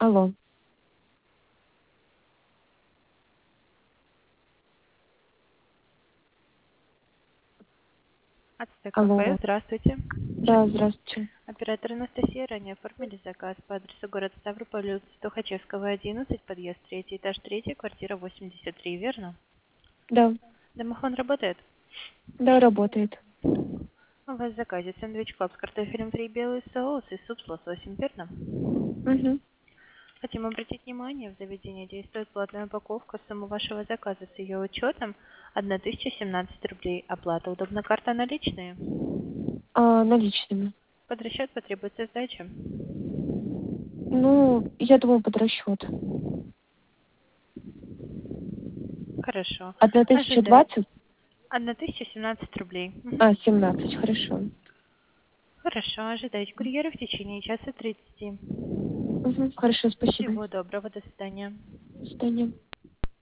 Алло. Ацтек Алло. КП, здравствуйте. Да, здравствуйте. Оператор Анастасия, ранее оформили заказ по адресу город Ставрополь, улица Тухачевского, 11, подъезд 3, этаж 3, квартира 83, верно? Да, Домофон работает? да, работает. У вас в заказе сэндвич клаб с картофелем 3 белый соус и суп с лососем, верно? Угу. Хотим обратить внимание, в заведении действует платная упаковка. Сумма вашего заказа с ее учетом 1017 рублей. Оплата удобна, карта наличные. Наличными. Под расчет потребуется сдача. Ну, я думаю, под расчет. Хорошо. Одна тысяча Ожидаю. двадцать? 1017 рублей. 17, хорошо. Хорошо, ожидайте курьера в течение часа 30. Угу. Хорошо, спасибо. Всего доброго, до свидания. До свидания.